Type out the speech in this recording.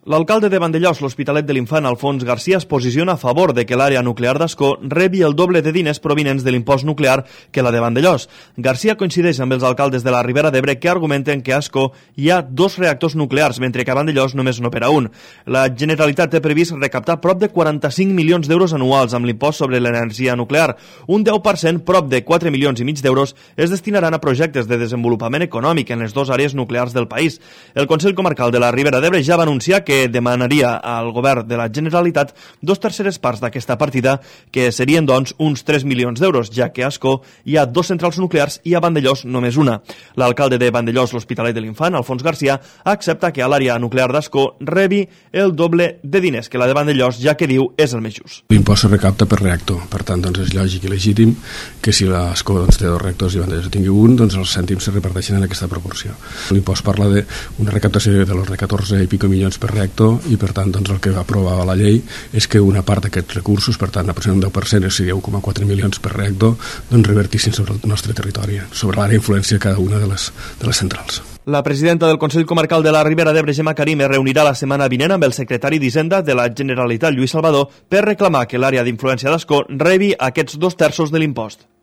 L'alcalde de Vandellòs, l'Hospitalet de l'Infant, Alfons Garcia, es posiciona a favor de que l'àrea nuclear d'Ascó rebi el doble de diners provinents de l'impost nuclear que la de Vandellòs. Garcia coincideix amb els alcaldes de la Ribera d'Ebre que argumenten que a Ascó hi ha 2 reactors nuclears, mentre que a Vandellòs només n'opera un. La Generalitat té previst recaptar prop de 45 milions d'euros anuals amb l'impost sobre l'energia nuclear. Un 10%, prop de 4 milions i mig d'euros, es destinaran a projectes de desenvolupament econòmic en les 2 àrees nuclears del país. El Consell Comarcal de la Ribera d'Ebre ja va anunciar que demanaria al govern de la Generalitat 2/3 parts d'aquesta partida, que serien, doncs, uns 3 milions d'euros, ja que a Ascó hi ha 2 centrals nuclears i a Vandellòs només una. L'alcalde de Vandellòs, l'Hospitalet de l'Infant, Alfons Garcia, accepta que a l'àrea nuclear d'Ascó rebi el doble de diners que la de Vandellòs, ja que diu és el més just. L'impost se recapta per reactor, per tant, doncs, és lògic i legítim que si l'Ascó té 2 reactors i Vandellòs tingui un, doncs els cèntims se reparteixen en aquesta proporció. L'impost parla d'una recaptació de l'ordre de 14 i pico milions per reactor i per tant doncs, el que va aprovar la llei és que una part d'aquests recursos, per tant aproximadament un 10%, és a dir, 1,4 milions per reactor, doncs revertissin sobre el nostre territori, sobre l'àrea d'influència de cada una de les centrals. La presidenta del Consell Comarcal de la Ribera d'Ebre, Gemma Karim, es reunirà la setmana vinent amb el secretari d'Hisenda de la Generalitat, Lluís Salvador, per reclamar que l'àrea d'influència d'Ascó rebi aquests 2/3 de l'impost.